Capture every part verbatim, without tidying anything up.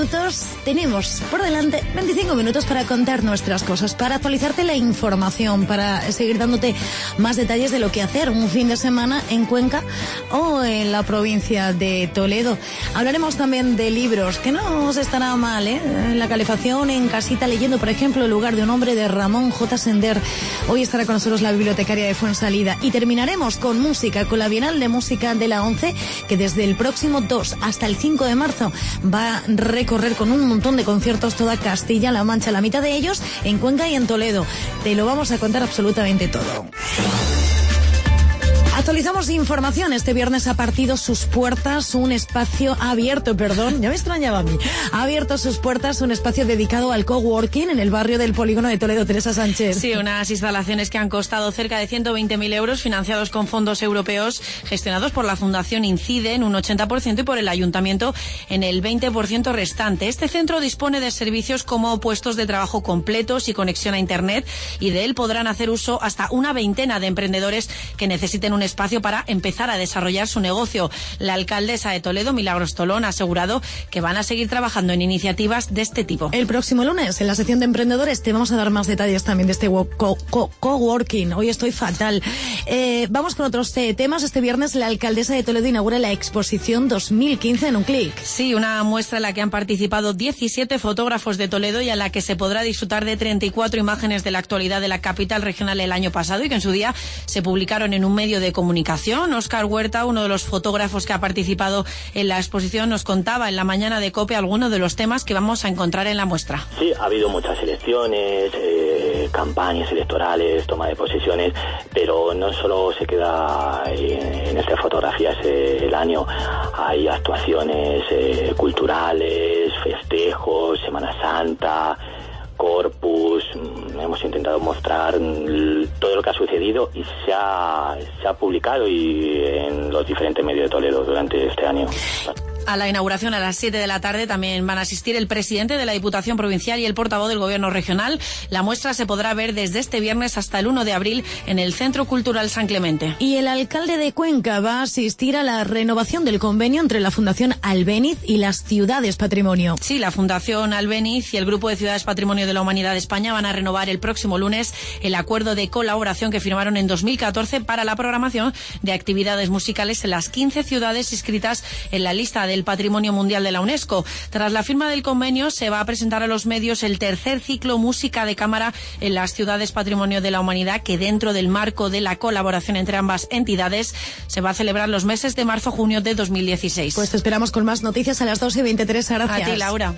minutos. Tenemos por delante veinticinco minutos para contar nuestras cosas, para actualizarte la información, para seguir dándote más detalles de lo que hacer un fin de semana en Cuenca o en la provincia de Toledo. Hablaremos también de libros, que no os estará mal, ¿eh? La calefacción en casita leyendo, por ejemplo, El lugar de un hombre de Ramón J. Sender. Hoy estará con nosotros la bibliotecaria de Fuensalida. Y terminaremos con música, con la Bienal de Música de la ONCE, que desde el próximo dos hasta el cinco de marzo va a recorrer con un montón de conciertos toda Castilla-La Mancha, la mitad de ellos en Cuenca y en Toledo. Te lo vamos a contar absolutamente todo. Actualizamos información. Este viernes ha partido sus puertas un espacio ha abierto, perdón, ya me extrañaba a mí. Ha abierto sus puertas un espacio dedicado al coworking en el barrio del Polígono de Toledo. Teresa Sánchez. Sí, unas instalaciones que han costado cerca de ciento veinte mil euros, financiados con fondos europeos, gestionados por la Fundación Incide en un ochenta por ciento y por el Ayuntamiento en el veinte por ciento restante. Este centro dispone de servicios como puestos de trabajo completos y conexión a Internet, y de él podrán hacer uso hasta una veintena de emprendedores que necesiten un espacio para empezar a desarrollar su negocio. La alcaldesa de Toledo, Milagros Tolón, ha asegurado que van a seguir trabajando en iniciativas de este tipo. El próximo lunes, en la sección de emprendedores, te vamos a dar más detalles también de este coworking. Co- co- Hoy estoy fatal. Eh, vamos con otros eh, temas. Este viernes la alcaldesa de Toledo inaugura la exposición dos mil quince en un clic. Sí, una muestra en la que han participado diecisiete fotógrafos de Toledo y en la que se podrá disfrutar de treinta y cuatro imágenes de la actualidad de la capital regional el año pasado y que en su día se publicaron en un medio de comunicación. Óscar Huerta, uno de los fotógrafos que ha participado en la exposición, nos contaba en la mañana de COPE algunos de los temas que vamos a encontrar en la muestra. Sí, ha habido muchas elecciones, eh, campañas electorales, toma de posiciones, pero no solo se queda en, en estas fotografías eh, el año. Hay actuaciones eh, culturales, festejos, Semana Santa, Corpus. Hemos intentado mostrar todo lo que ha sucedido y se ha, se ha publicado y en los diferentes medios de Toledo durante este año. A la inauguración a las siete de la tarde también van a asistir el presidente de la Diputación Provincial y el portavoz del Gobierno Regional. La muestra se podrá ver desde este viernes hasta el uno de abril en el Centro Cultural San Clemente. Y el alcalde de Cuenca va a asistir a la renovación del convenio entre la Fundación Albéniz y las Ciudades Patrimonio. Sí, la Fundación Albéniz y el Grupo de Ciudades Patrimonio de la Humanidad de España van a renovar el próximo lunes el acuerdo de colaboración que firmaron en dos mil catorce para la programación de actividades musicales en las quince ciudades inscritas en la lista de del Patrimonio Mundial de la UNESCO. Tras la firma del convenio, se va a presentar a los medios el tercer ciclo Música de Cámara en las Ciudades Patrimonio de la Humanidad, que dentro del marco de la colaboración entre ambas entidades se va a celebrar los meses de marzo-junio de dos mil dieciséis. Pues te esperamos con más noticias a las dos y veintitrés. Gracias. A ti, Laura.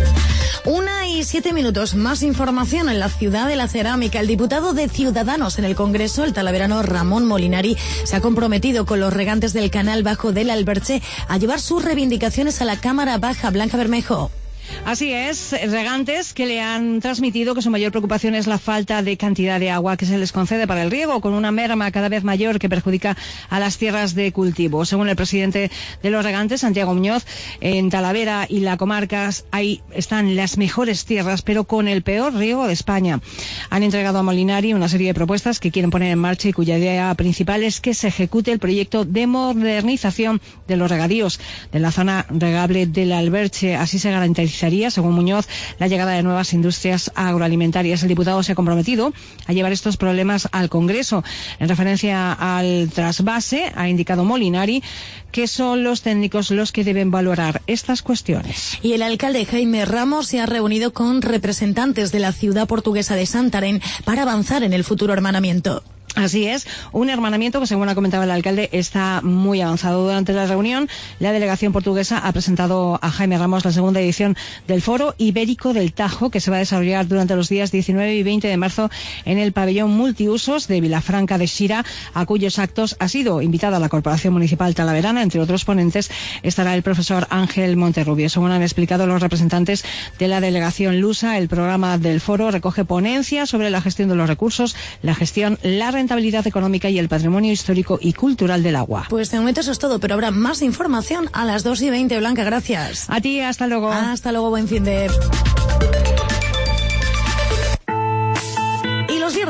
Una y siete minutos. Más información en la ciudad de la cerámica. El diputado de Ciudadanos en el Congreso, el talaverano Ramón Molinari, se ha comprometido con los regantes del canal bajo del Alberche a llevar sus reivindicaciones a la Cámara Baja. Blanca Bermejo. Así es, regantes que le han transmitido que su mayor preocupación es la falta de cantidad de agua que se les concede para el riego, con una merma cada vez mayor que perjudica a las tierras de cultivo. Según el presidente de los regantes, Santiago Muñoz, en Talavera y la comarca ahí están las mejores tierras, pero con el peor riego de España. Han entregado a Molinari una serie de propuestas que quieren poner en marcha y cuya idea principal es que se ejecute el proyecto de modernización de los regadíos de la zona regable del Alberche. Así se garantizaría, según Muñoz, la llegada de nuevas industrias agroalimentarias. El diputado se ha comprometido a llevar estos problemas al Congreso. En referencia al trasvase, ha indicado Molinari que son los técnicos los que deben valorar estas cuestiones. Y el alcalde Jaime Ramos se ha reunido con representantes de la ciudad portuguesa de Santarém para avanzar en el futuro hermanamiento. Así es, un hermanamiento que, según ha comentado el alcalde, está muy avanzado. Durante la reunión, la delegación portuguesa ha presentado a Jaime Ramos la segunda edición del Foro Ibérico del Tajo, que se va a desarrollar durante los días diecinueve y veinte de marzo en el pabellón multiusos de Vilafranca de Xira, a cuyos actos ha sido invitada la Corporación Municipal Talaverana. Entre otros ponentes estará el profesor Ángel Monterrubio. Según han explicado los representantes de la delegación lusa, el programa del foro recoge ponencias sobre la gestión de los recursos, la gestión, la rentabilidad económica y el patrimonio histórico y cultural del agua. Pues de momento eso es todo, pero habrá más información a las dos y veinte. Blanca, gracias. A ti, hasta luego. Hasta luego, buen fin de... Y los viernes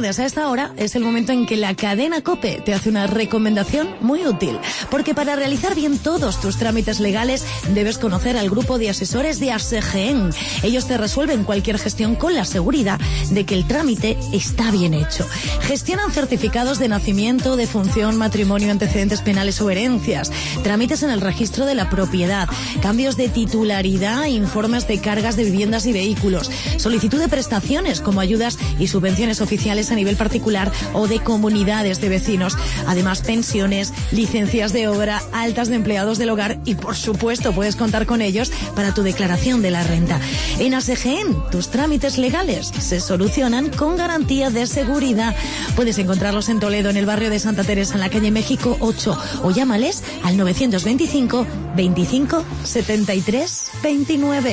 viernes a esta hora es el momento en que la cadena COPE te hace una recomendación muy útil, porque para realizar bien todos tus trámites legales debes conocer al grupo de asesores de ASEGEN. Ellos te resuelven cualquier gestión con la seguridad de que el trámite está bien hecho. Gestionan certificados de nacimiento, de función, matrimonio, antecedentes penales o herencias, trámites en el registro de la propiedad, cambios de titularidad, informes de cargas de viviendas y vehículos, solicitud de prestaciones como ayudas y subvenciones oficiales a nivel particular o de comunidades de vecinos, además pensiones, licencias de obra, altas de empleados del hogar y por supuesto puedes contar con ellos para tu declaración de la renta. En ASEGEN, tus trámites legales se solucionan con garantía de seguridad. Puedes encontrarlos en Toledo, en el barrio de Santa Teresa, en la calle México ocho, o llámales al novecientos veinticinco veinticinco setenta y tres veintinueve.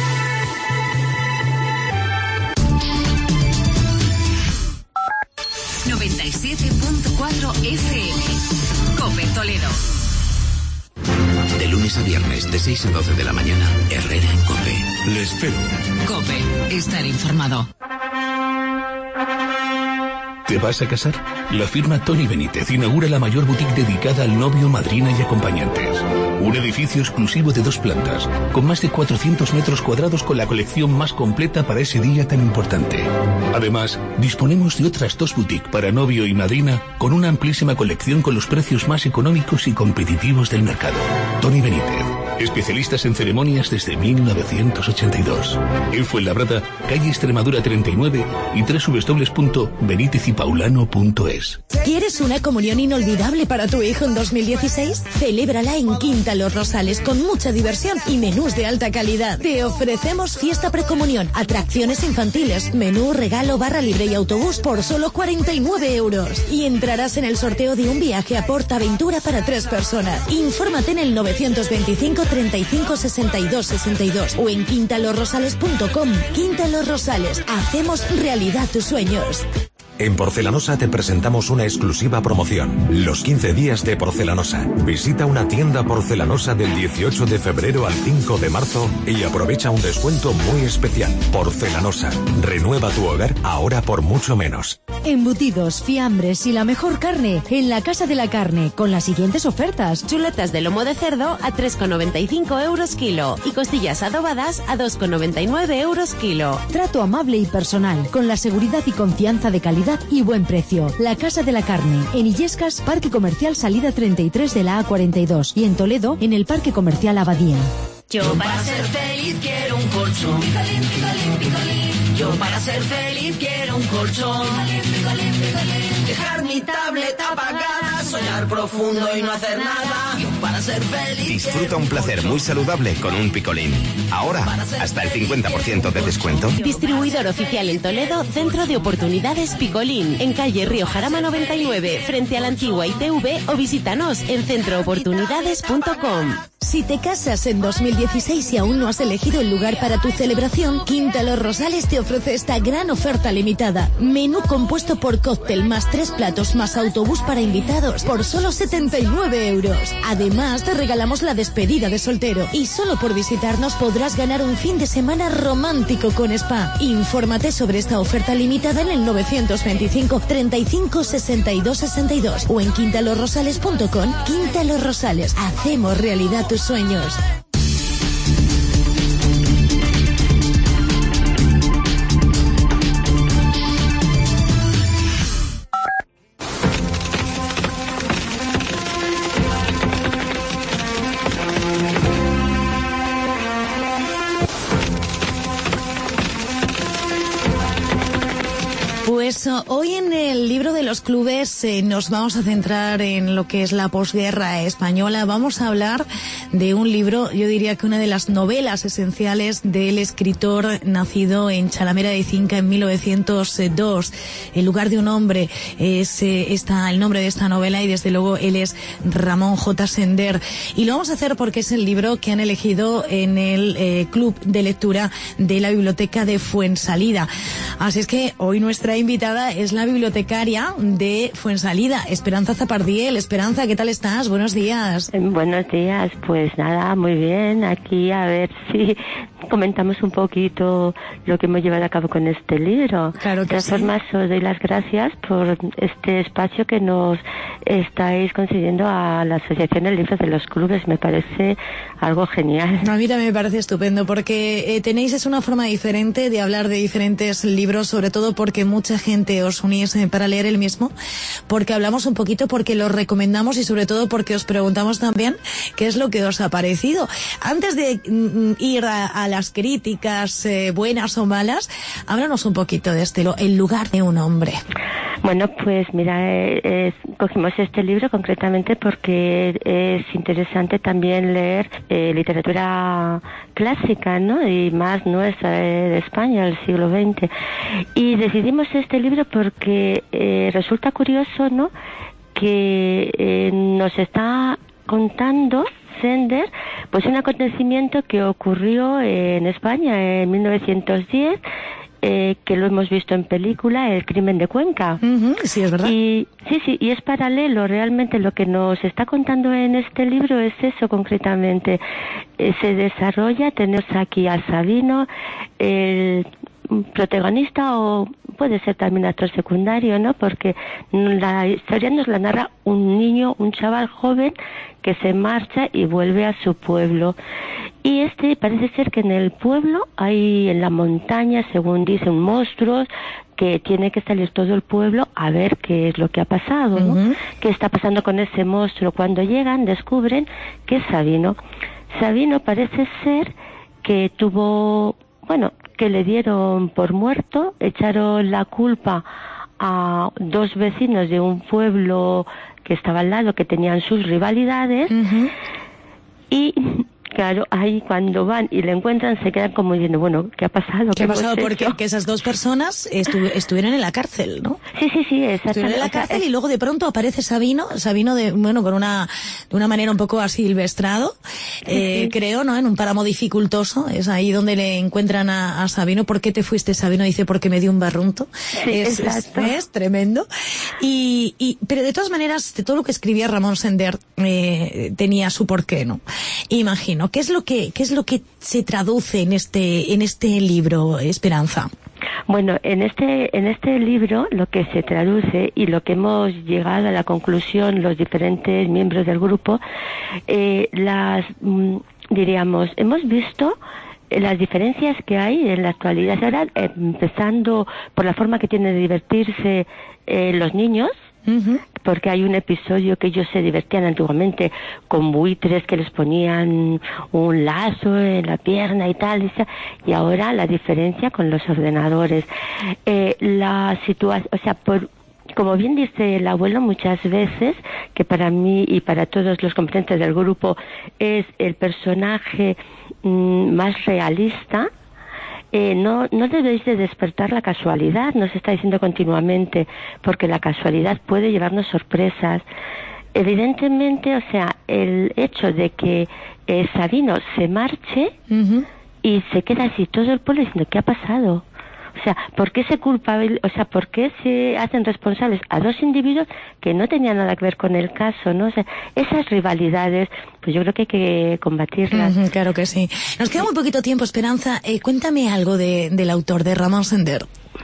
noventa y siete punto cuatro F M. COPE Toledo. De lunes a viernes, de seis a doce de la mañana, Herrera en COPE. Le espero. COPE. Estar informado. ¿Te vas a casar? La firma Tony Benítez inaugura la mayor boutique dedicada al novio, madrina y acompañantes. Un edificio exclusivo de dos plantas, con más de cuatrocientos metros cuadrados, con la colección más completa para ese día tan importante. Además, disponemos de otras dos boutiques para novio y madrina, con una amplísima colección con los precios más económicos y competitivos del mercado. Tony Benítez, especialistas en ceremonias desde mil novecientos ochenta y dos. En Fuenlabrada, calle Extremadura treinta y nueve y doble u doble u doble u punto benítez y paulano punto es. ¿Quieres una comunión inolvidable para tu hijo en dos mil dieciséis? Celébrala en Quinta Los Rosales con mucha diversión y menús de alta calidad. Te ofrecemos fiesta precomunión, atracciones infantiles, menú, regalo, barra libre y autobús por solo cuarenta y nueve euros. Y entrarás en el sorteo de un viaje a PortAventura para tres personas. Infórmate en el novecientos veinticinco treinta y cinco sesenta y dos sesenta y dos o en quinta los rosales punto com. Quinta Los Rosales, hacemos realidad tus sueños. En Porcelanosa te presentamos una exclusiva promoción. Los quince días de Porcelanosa. Visita una tienda porcelanosa del dieciocho de febrero al cinco de marzo y aprovecha un descuento muy especial. Porcelanosa. Renueva tu hogar ahora por mucho menos. Embutidos, fiambres y la mejor carne en la Casa de la Carne, con las siguientes ofertas. Chuletas de lomo de cerdo a tres con noventa y cinco euros kilo y costillas adobadas a dos con noventa y nueve euros kilo. Trato amable y personal, con la seguridad y confianza de calidad y buen precio. La Casa de la Carne, en Illescas, Parque Comercial Salida treinta y tres de la A cuarenta y dos, y en Toledo, en el Parque Comercial Abadía. Yo para ser feliz quiero un colchón. Picolín, picolín, picolín. Yo para ser feliz quiero un colchón. Picolín, picolín, picolín. Dejar mi tableta apagada, soñar profundo y no hacer nada. Yo para ser feliz. Disfruta un placer muy saludable con un Picolín. Ahora, hasta el cincuenta por ciento de descuento. Distribuidor oficial en Toledo, Centro de Oportunidades Picolín, en calle Río Jarama noventa y nueve, frente a la antigua I T V, o visítanos en centro oportunidades punto com. Si te casas en dos mil dieciséis y aún no has elegido el lugar para tu celebración, Quinta Los Rosales te ofrece esta gran oferta limitada. Menú compuesto por cóctel más tres platos más autobús para invitados por solo setenta y nueve euros. Además, te regalamos la despedida de soltero y solo por visitarnos podrás ganar un fin de semana romántico con spa. Infórmate sobre esta oferta limitada en el novecientos veinticinco treinta y cinco sesenta y dos sesenta y dos o en quinta los rosales punto com. Quinta Los Rosales, hacemos realidad tus sueños. Pues hoy en el libro de los clubes eh, nos vamos a centrar en lo que es la posguerra española. Vamos a hablar de un libro, yo diría que una de las novelas esenciales del escritor nacido en Chalamera de Cinca en mil novecientos dos. El lugar de un hombre es eh, está el nombre de esta novela y desde luego él es Ramón J. Sender. Y lo vamos a hacer porque es el libro que han elegido en el eh, club de lectura de la biblioteca de Fuensalida. Así es que hoy nuestra invitada es la bibliotecaria de Fuensalida, Esperanza Zapardiel. Esperanza, ¿qué tal estás? Buenos días. Buenos días, pues nada, muy bien, aquí a ver si comentamos un poquito lo que hemos llevado a cabo con este libro. Claro que de todas sí. formas, os doy las gracias por este espacio que nos estáis concediendo a la Asociación del Libro de los Clubes. Me parece algo genial. A mí también me parece estupendo porque eh, tenéis es una forma diferente de hablar de diferentes libros, sobre todo porque mucha gente os unís eh, para leer el mismo, porque hablamos un poquito, porque lo recomendamos y sobre todo porque os preguntamos también qué es lo que os ha parecido. Antes de mm, ir a, a las críticas eh, buenas o malas, háblanos un poquito de este, lo, El lugar de un hombre. Bueno, pues mira, eh, eh, cogimos este libro concretamente porque es interesante también leer eh, literatura clásica, ¿no? Y más nuestra, eh, de España, del siglo veinte. Y decidimos este libro porque eh, resulta curioso, ¿no?, que eh, nos está contando Sender pues un acontecimiento que ocurrió en España en mil novecientos diez, eh, que lo hemos visto en película, El crimen de Cuenca. Uh-huh, sí, es verdad. Y sí, sí, y es paralelo. Realmente lo que nos está contando en este libro es eso concretamente. Eh, se desarrolla, tenemos aquí a Sabino, el protagonista, o puede ser también actor secundario, ¿no? Porque la historia nos la narra un niño, un chaval joven que se marcha y vuelve a su pueblo. Y este parece ser que en el pueblo hay, en la montaña, según dicen, monstruos, que tiene que salir todo el pueblo a ver qué es lo que ha pasado, ¿no? Uh-huh. ¿Qué está pasando con ese monstruo? Cuando llegan, descubren que es Sabino. Sabino parece ser que tuvo, bueno, que le dieron por muerto, echaron la culpa a dos vecinos de un pueblo que estaba al lado, que tenían sus rivalidades, uh-huh. y claro, ahí cuando van y le encuentran se quedan como diciendo, bueno, ¿qué ha pasado? ¿Qué ha pasado? Porque que esas dos personas estu estuvieron en la cárcel, ¿no? Sí, sí, sí, exactamente. Estuvieron en la cárcel, o sea, y luego de pronto aparece Sabino, Sabino de, bueno, con una, de una manera un poco asilvestrado, eh, sí. creo, ¿no? En un páramo dificultoso, es ahí donde le encuentran a, a Sabino. ¿Por qué te fuiste, Sabino? Dice, porque me dio un barrunto. Sí, es, exacto. Es, es tremendo. Y, y, pero de todas maneras, de todo lo que escribía Ramón Sender, eh, tenía su porqué, ¿no? Imagino. ¿Qué es lo que, qué es lo que se traduce en este, en este libro, Esperanza? Bueno, en este, en este libro lo que se traduce y lo que hemos llegado a la conclusión los diferentes miembros del grupo, eh, las, mm, diríamos, hemos visto las diferencias que hay en la actualidad. Ahora, empezando por la forma que tienen de divertirse eh, los niños, uh-huh. porque hay un episodio que ellos se divertían antiguamente con buitres que les ponían un lazo en la pierna y tal, y ahora la diferencia con los ordenadores. Eh, la situación, o sea, por como bien dice el abuelo muchas veces, que para mí y para todos los componentes del grupo es el personaje mmm, más realista, eh, no, no debéis de despertar la casualidad, nos está diciendo continuamente, porque la casualidad puede llevarnos sorpresas. Evidentemente, o sea, el hecho de que eh, Sabino se marche uh-huh. y se queda así todo el pueblo diciendo, ¿qué ha pasado? O sea, ¿por qué se culpabil, o sea, por qué se hacen responsables a dos individuos que no tenían nada que ver con el caso, ¿no? O sea, esas rivalidades, pues yo creo que hay que combatirlas. Uh-huh, claro que sí. Nos queda muy poquito tiempo, Esperanza. Eh, cuéntame algo de, del autor, de Ramón Sender.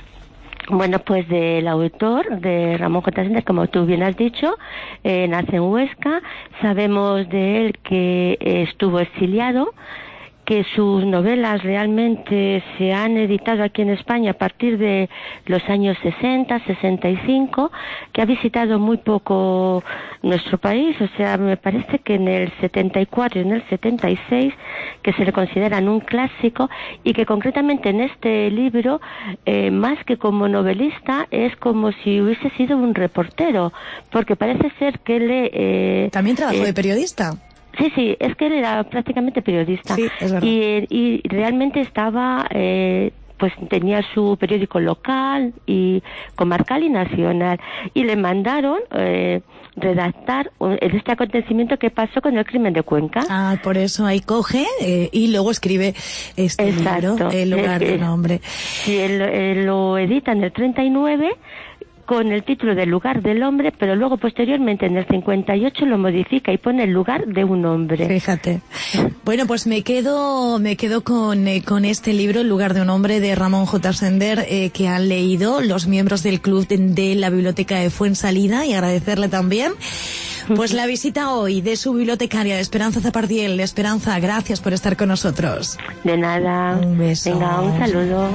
Bueno, pues del autor, de Ramón J. Sender, como tú bien has dicho, eh, nace en Huesca. Sabemos de él que eh, estuvo exiliado, que sus novelas realmente se han editado aquí en España a partir de los años sesenta, sesenta y cinco, que ha visitado muy poco nuestro país, o sea, me parece que en el setenta y cuatro y en el setenta y seis, que se le consideran un clásico, y que concretamente en este libro, eh, más que como novelista, es como si hubiese sido un reportero, porque parece ser que le... Eh, ¿También trabajó eh, de periodista? Sí, sí, es que él era prácticamente periodista. Sí, es verdad. Y, y realmente estaba, eh, pues tenía su periódico local y comarcal y nacional. Y le mandaron eh, redactar un, este acontecimiento que pasó con el crimen de Cuenca. Ah, por eso ahí coge eh, y luego escribe este Exacto. libro, El lugar es, de un hombre. Sí, él, él lo edita en el treinta y nueve. con el título del lugar del hombre, pero luego posteriormente en el cincuenta y ocho lo modifica y pone el lugar de un hombre. Fíjate. Bueno, pues me quedo me quedo con, eh, con este libro, El lugar de un hombre, de Ramón J. Sender, eh, que han leído los miembros del club de, de la biblioteca de Fuensalida, y agradecerle también pues la visita hoy de su bibliotecaria, de Esperanza Zapardiel. Esperanza, gracias por estar con nosotros. De nada. Un beso. Venga, un saludo.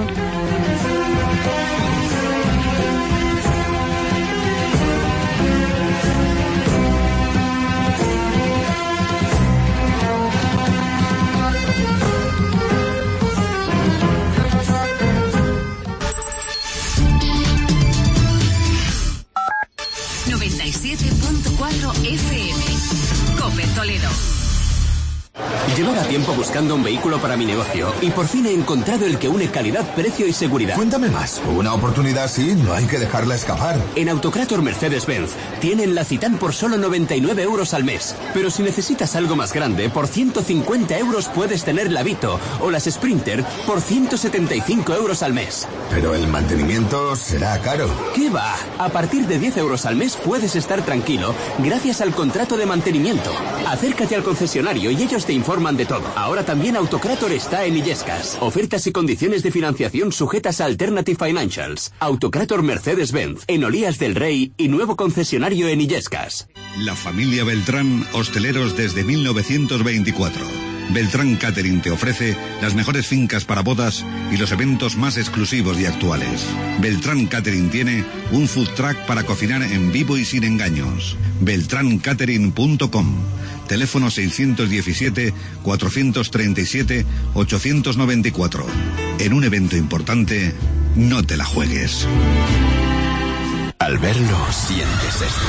noventa y siete punto cuatro F M. COPE Toledo. Llevaba tiempo buscando un vehículo para mi negocio y por fin he encontrado el que une calidad, precio y seguridad. Cuéntame más. Una oportunidad así no hay que dejarla escapar. En Autocrator Mercedes-Benz tienen la Citan por solo noventa y nueve euros al mes. Pero si necesitas algo más grande, por ciento cincuenta euros puedes tener la Vito o las Sprinter por ciento setenta y cinco euros al mes. Pero el mantenimiento será caro. ¿Qué va? A partir de diez euros al mes puedes estar tranquilo gracias al contrato de mantenimiento. Acércate al concesionario y ellos te informan de todo. Ahora también Autocrator está en Illescas. Ofertas y condiciones de financiación sujetas a Alternative Financials. Autocrator Mercedes-Benz en Olías del Rey y nuevo concesionario en Illescas. La familia Beltrán, hosteleros desde mil novecientos veinticuatro. Beltrán Catering te ofrece las mejores fincas para bodas y los eventos más exclusivos y actuales. Beltrán Catering tiene un food truck para cocinar en vivo y sin engaños. beltrán catering punto com. Teléfono seiscientos diecisiete, cuatrocientos treinta y siete, ochocientos noventa y cuatro. En un evento importante, no te la juegues. Al verlo, sientes esto.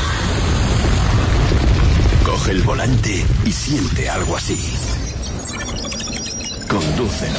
Coge el volante y siente algo así. Condúcelo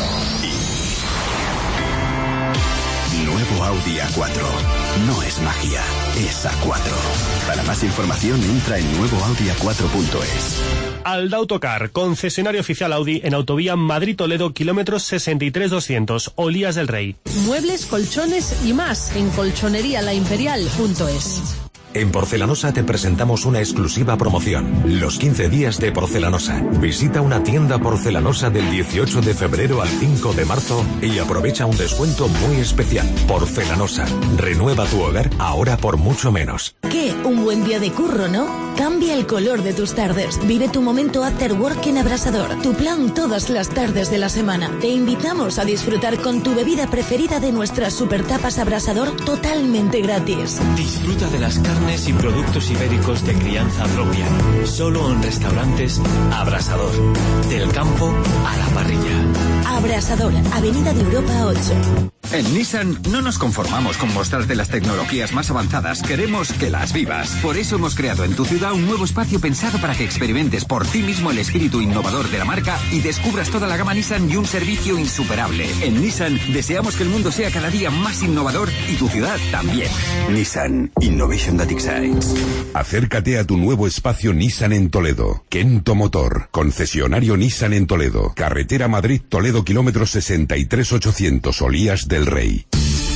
y... Nuevo Audi A cuatro. No es magia, es A cuatro. Para más información entra en nuevo audi a cuatro punto es. Aldautocar, concesionario oficial Audi en autovía Madrid-Toledo, kilómetros sesenta y tres doscientos, Olías del Rey. Muebles, colchones y más en colchonería la imperial punto es. En Porcelanosa te presentamos una exclusiva promoción. Los quince días de Porcelanosa. Visita una tienda porcelanosa del dieciocho de febrero al cinco de marzo y aprovecha un descuento muy especial. Porcelanosa. Renueva tu hogar ahora por mucho menos. ¿Qué? Un buen día de curro, ¿no? Cambia el color de tus tardes. Vive tu momento after work en Abrasador. Tu plan todas las tardes de la semana. Te invitamos a disfrutar con tu bebida preferida de nuestras super tapas Abrasador totalmente gratis. Disfruta de las carnes y productos ibéricos de crianza propia. Solo en restaurantes Abrasador. Del campo a la parrilla. Abrasador, Avenida de Europa ocho. En Nissan no nos conformamos con mostrarte las tecnologías más avanzadas, queremos que las vivas. Por eso hemos creado en tu ciudad un nuevo espacio pensado para que experimentes por ti mismo el espíritu innovador de la marca y descubras toda la gama Nissan y un servicio insuperable. En Nissan deseamos que el mundo sea cada día más innovador y tu ciudad también. Nissan Innovation That Excites. Acércate a tu nuevo espacio Nissan en Toledo. Kento Motor, concesionario Nissan en Toledo. Carretera Madrid-Toledo, kilómetros sesenta y tres ochocientos, Olías del Rey.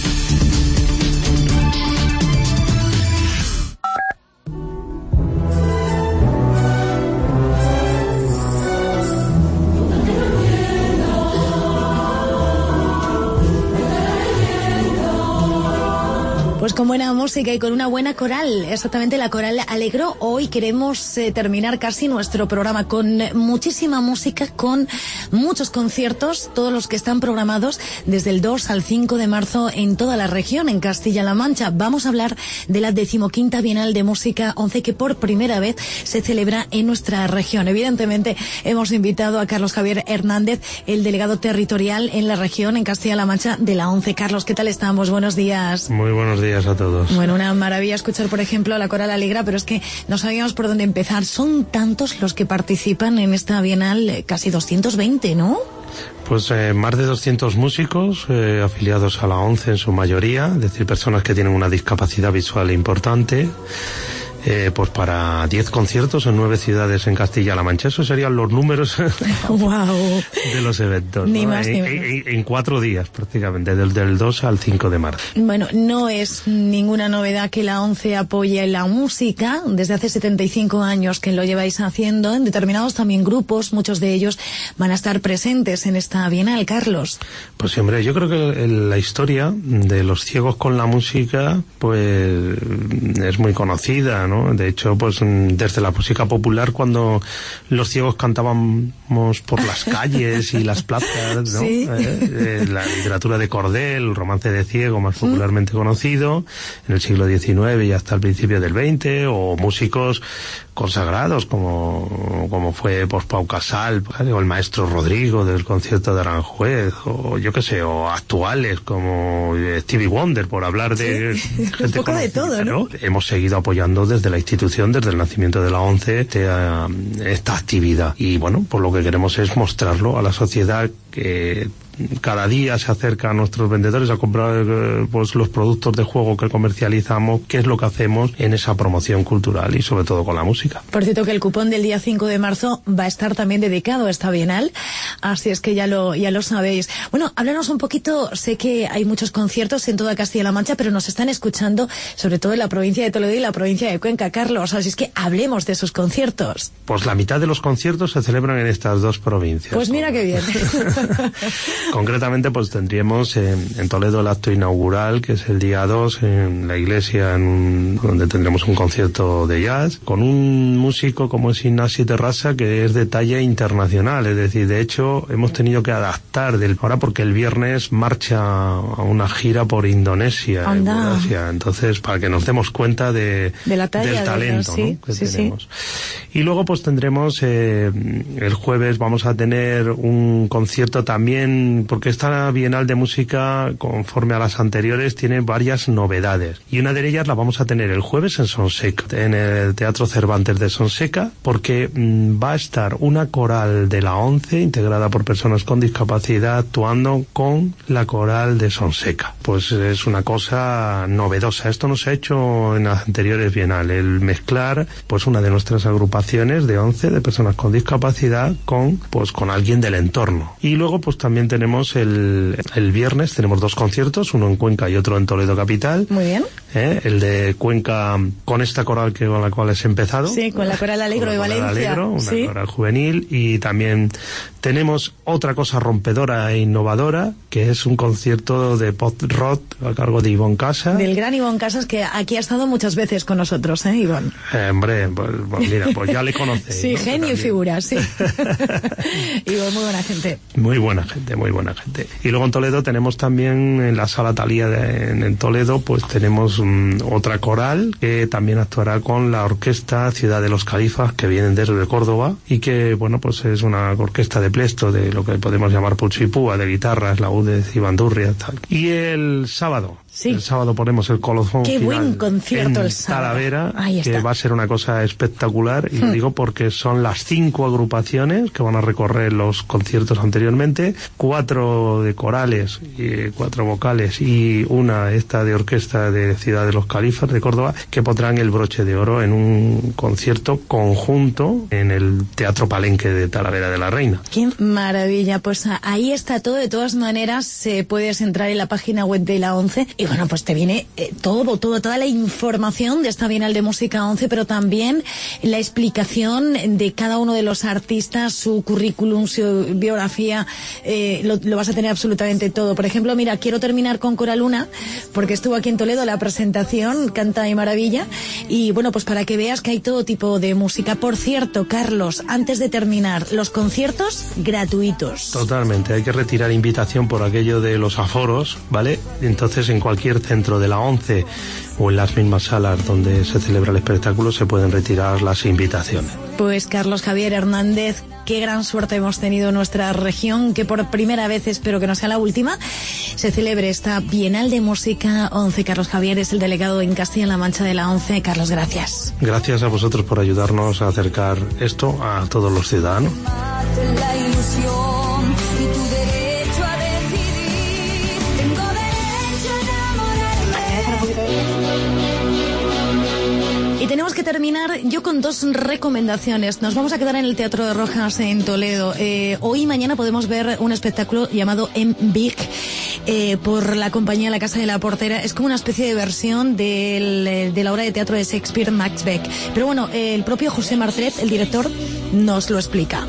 Pues con buena música y con una buena coral, exactamente la coral Alegro. Hoy queremos eh, terminar casi nuestro programa con muchísima música, con muchos conciertos, todos los que están programados desde el dos al cinco de marzo en toda la región, en Castilla-La Mancha. Vamos a hablar de la decimoquinta Bienal de Música once que por primera vez se celebra en nuestra región. Evidentemente hemos invitado a Carlos Javier Hernández, el delegado territorial en la región, en Castilla-La Mancha, de la once. Carlos, ¿qué tal estamos? Buenos días. Muy buenos días a todos. Bueno, una maravilla escuchar, por ejemplo, a la Coral Alegra, pero es que no sabíamos por dónde empezar. Son tantos los que participan en esta Bienal, eh, casi doscientos veinte, ¿no? Pues eh, más de doscientos músicos eh, afiliados a la once en su mayoría, es decir, personas que tienen una discapacidad visual importante. eh, pues para diez conciertos en nueve ciudades en Castilla-La Mancha. Esos serían los números wow. de los eventos. Ni ¿no? más en, ni menos. En, en cuatro días prácticamente, del, del dos al cinco de marzo. Bueno, no es ninguna novedad que la ONCE apoye la música. Desde hace setenta y cinco años que lo lleváis haciendo. En determinados también grupos, muchos de ellos van a estar presentes en esta Bienal, Carlos. Pues sí, hombre, yo creo que la historia de los ciegos con la música pues es muy conocida, ¿no? De hecho, pues desde la música popular, cuando los ciegos cantábamos por las calles y las plazas, ¿no? Sí. Eh, eh, la literatura de Cordel, el romance de ciego más popularmente mm. conocido en el siglo diecinueve y hasta el principio del veinte, o músicos consagrados como, como fue pues, Pau Casal, ¿vale? O el maestro Rodrigo del concierto de Aranjuez, o yo qué sé, o actuales como Stevie Wonder, por hablar de sí. gente un poco de todo, ¿no? ¿no? Hemos seguido apoyando desde la institución, desde el nacimiento de la ONCE, esta, esta actividad. Y bueno, pues lo que queremos es mostrarlo a la sociedad, que cada día se acerca a nuestros vendedores a comprar pues los productos de juego que comercializamos, qué es lo que hacemos en esa promoción cultural y sobre todo con la música. Por cierto, que el cupón del día cinco de marzo va a estar también dedicado a esta Bienal, así es que ya lo ya lo sabéis. Bueno, háblanos un poquito, sé que hay muchos conciertos en toda Castilla-La Mancha, pero nos están escuchando sobre todo en la provincia de Toledo y la provincia de Cuenca, Carlos, así es que hablemos de esos conciertos. Pues la mitad de los conciertos se celebran en estas dos provincias. Pues mira qué bien. Concretamente, pues tendríamos en, en Toledo el acto inaugural, que es el día dos, en la iglesia, en un, donde tendremos un concierto de jazz, con un músico como es Ignasi Terrassa, que es de talla internacional. Es decir, de hecho, hemos tenido que adaptar del ahora porque el viernes marcha a una gira por Indonesia. Anda. Entonces, para que nos demos cuenta de, de la talla, del talento, de, sí, ¿no? que sí, tenemos. Sí. Y luego, pues tendremos eh, el jueves vamos a tener un concierto también, porque esta Bienal de Música, conforme a las anteriores, tiene varias novedades. Y una de ellas la vamos a tener el jueves en Sonseca, en el Teatro Cervantes de Sonseca, porque mmm, va a estar una coral de la ONCE, integrada por personas con discapacidad, actuando con la coral de Sonseca. Pues es una cosa novedosa. Esto no se ha hecho en las anteriores Bienales, el mezclar pues una de nuestras agrupaciones de ONCE, de personas con discapacidad, con pues con alguien del entorno. Y luego pues también tenemos el, el viernes, tenemos dos conciertos, uno en Cuenca y otro en Toledo capital. Muy bien. ¿Eh? El de Cuenca con esta coral que con la cual has empezado. Sí, con la coral Alegro de Valencia. Alegro, una sí. coral juvenil. Y también tenemos otra cosa rompedora e innovadora, que es un concierto de pop rock a cargo de Ivonne Casas. Del gran Ivonne Casas, que aquí ha estado muchas veces con nosotros, ¿eh, Ivonne? Eh, hombre, pues, pues mira, pues ya le conocéis. Sí, ¿no? genio y figura, sí. Ivonne, muy buena gente. Muy buena gente, muy buena gente. Y luego en Toledo tenemos también en la Sala Talía de, en, en Toledo, pues tenemos um, otra coral que también actuará con la orquesta Ciudad de los Califas, que vienen desde Córdoba, y que, bueno, pues es una orquesta de plesto, de lo que podemos llamar pulsipúa, de guitarras, laúdes y bandurrias, tal. Y el sábado, sí. el sábado ponemos el colofón Qué final buen concierto en el sábado. Talavera, Ahí está. que va a ser una cosa espectacular, y hmm. lo digo porque son las cinco agrupaciones que van a recorrer los conciertos anteriormente, cuatro de corales, y cuatro vocales y una esta de orquesta de Ciudad de los Califas de Córdoba, que pondrán el broche de oro en un concierto conjunto en el Teatro Palenque de Talavera de la Reina. Qué maravilla, pues ahí está todo. De todas maneras, eh, puedes entrar en la página web de la ONCE y bueno, pues te viene eh, todo, todo, toda la información de esta Bienal de Música ONCE, pero también la explicación de cada uno de los artistas, su currículum, su biografía, eh, lo, lo vas a tener absolutamente todo. Por ejemplo, mira, quiero terminar con Coraluna, porque estuvo aquí en Toledo la presentación, canta de maravilla, y bueno, pues para que veas que hay todo tipo de música. Por cierto, Carlos, antes de terminar, los conciertos gratuitos. Totalmente, hay que retirar invitación por aquello de los aforos, ¿vale? Entonces, en cualquier centro de la ONCE o en las mismas salas donde se celebra el espectáculo se pueden retirar las invitaciones. Pues Carlos Javier Hernández, qué gran suerte hemos tenido en nuestra región, que por primera vez, espero que no sea la última, se celebre esta Bienal de Música ONCE. Carlos Javier es el delegado en Castilla-La Mancha de la ONCE. Carlos, gracias. Gracias a vosotros por ayudarnos a acercar esto a todos los ciudadanos. La ilusión y tu derecho a decidir. Tengo derecho a enamorarme. Y tenemos que terminar yo con dos recomendaciones. Nos vamos a quedar en el Teatro de Rojas en Toledo. Eh, hoy y mañana podemos ver un espectáculo llamado M. Big eh, por la compañía La Casa de la Portera. Es como una especie de versión del, de la obra de teatro de Shakespeare, Macbeth. Pero bueno, eh, el propio José Martret, el director, nos lo explica.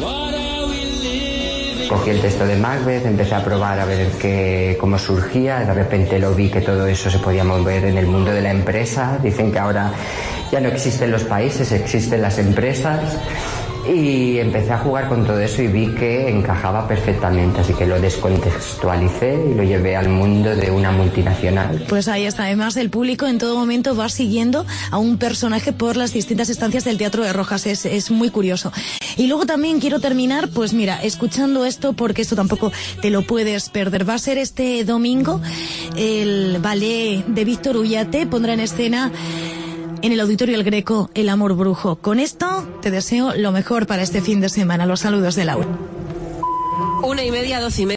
Cogí el texto de Macbeth, empecé a probar a ver qué, cómo surgía, de repente lo vi que todo eso se podía mover en el mundo de la empresa. Dicen que ahora ya no existen los países, existen las empresas. Y empecé a jugar con todo eso y vi que encajaba perfectamente, así que lo descontextualicé y lo llevé al mundo de una multinacional. Pues ahí está, además el público en todo momento va siguiendo a un personaje por las distintas estancias del Teatro de Rojas, es, es muy curioso. Y luego también quiero terminar, pues mira, escuchando esto, porque esto tampoco te lo puedes perder. Va a ser este domingo el ballet de Víctor Ullate, pondrá en escena en el Auditorio El Greco El Amor Brujo. Con esto te deseo lo mejor para este fin de semana. Los saludos de Laura. Una y media, doce y media.